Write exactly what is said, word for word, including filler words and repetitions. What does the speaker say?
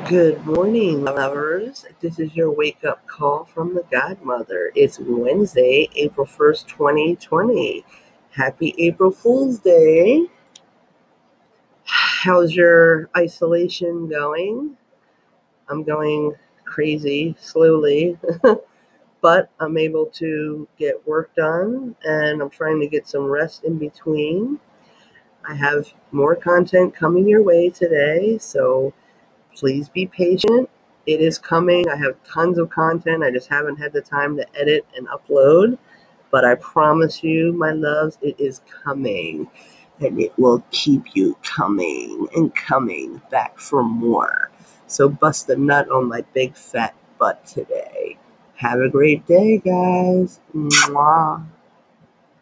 Good morning, lovers. This is your wake up call from the Godmother. It's Wednesday, April first, twenty twenty. Happy April Fool's Day. How's your isolation going? I'm going crazy slowly, but I'm able to get work done and I'm trying to get some rest in between. I have more content coming your way today, so please be patient. It is coming. I have tons of content. I just haven't had the time to edit and upload. But I promise you, my loves, it is coming. And it will keep you coming and coming back for more. So bust a nut on my big fat butt today. Have a great day, guys. Mwah.